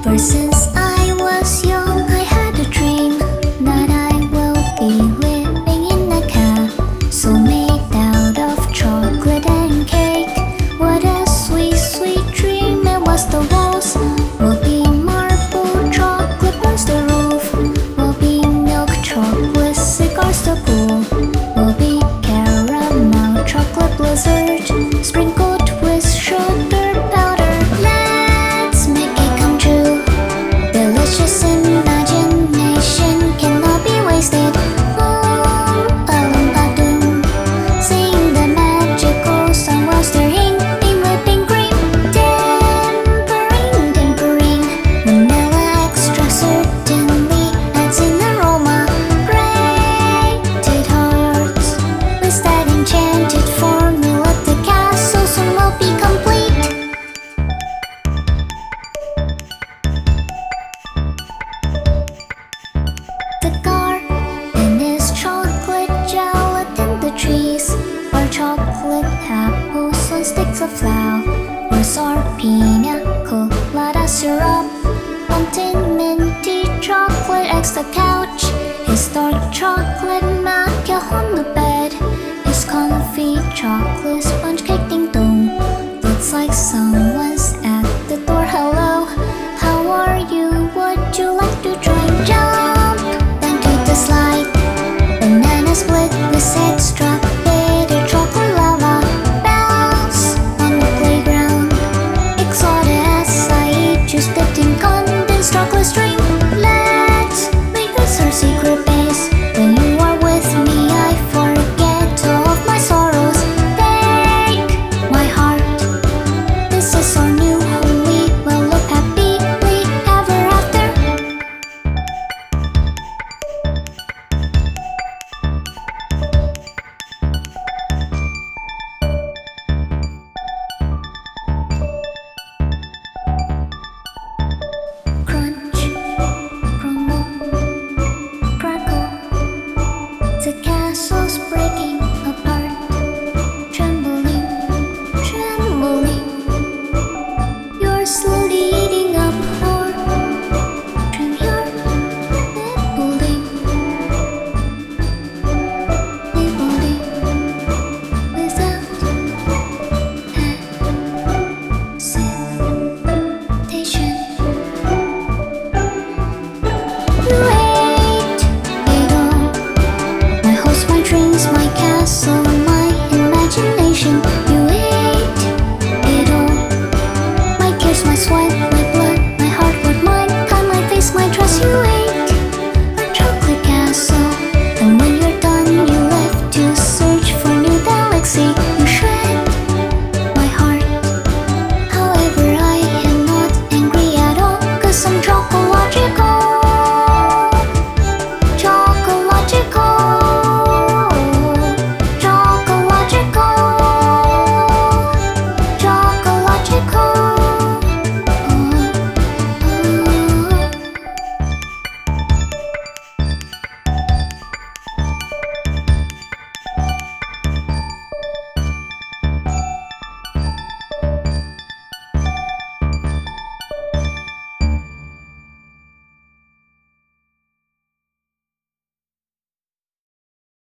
Ever since I was young, I had a dream that I will be living in a castle made out of chocolate and cake. What a sweet, sweet dream. It was the walls will be marble chocolate once the roof will be milk chocolate cigars. The pool will be caramel chocolate blizzard sprinkled with sugar powder. Let's make it come true. Delicious imagination cannot be wasted. Alum sing the magical song while stirring in whipping cream. Tempering, tempering, vanilla extract certainly adds an aroma. Grated hearts with that enchanted formula, the castle soon will be complete. The garden is chocolate gelatin. The trees are chocolate apples on sticks of flowers are pina colada syrup. Mountain minty chocolate eggs. The couch is dark chocolate macchia on the bed is comfy chocolate sponge cake. Ding dong, looks like someone's at the door. Hello, how are you? Would you like to join? Jump down to the slide. Banana split with extra